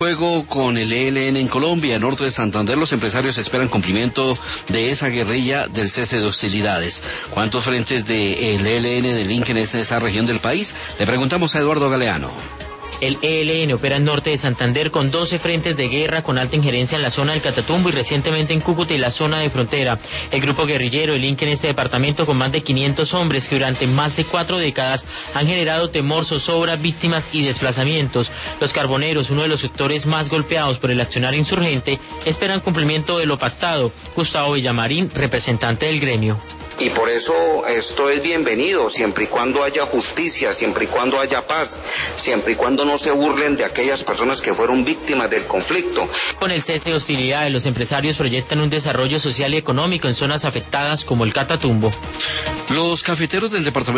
Fuego con el ELN en Colombia. En norte de Santander, los empresarios esperan cumplimiento de esa guerrilla del cese de hostilidades. ¿Cuántos frentes del ELN delinquen en esa región del país? Le preguntamos a Eduardo Galeano. El ELN opera en norte de Santander con 12 frentes de guerra con alta injerencia en la zona del Catatumbo y recientemente en Cúcuta y la zona de frontera. El grupo guerrillero delinque en este departamento con más de 500 hombres que durante más de 4 décadas han generado temor, zozobra, víctimas y desplazamientos. Los carboneros, uno de los sectores más golpeados por el accionar insurgente, esperan cumplimiento de lo pactado. Gustavo Villamarín, representante del gremio. Y por eso esto es bienvenido, siempre y cuando haya justicia, siempre y cuando haya paz, siempre y cuando no se burlen de aquellas personas que fueron víctimas del conflicto. Con el cese de hostilidades, los empresarios proyectan un desarrollo social y económico en zonas afectadas como el Catatumbo. Los cafeteros del departamento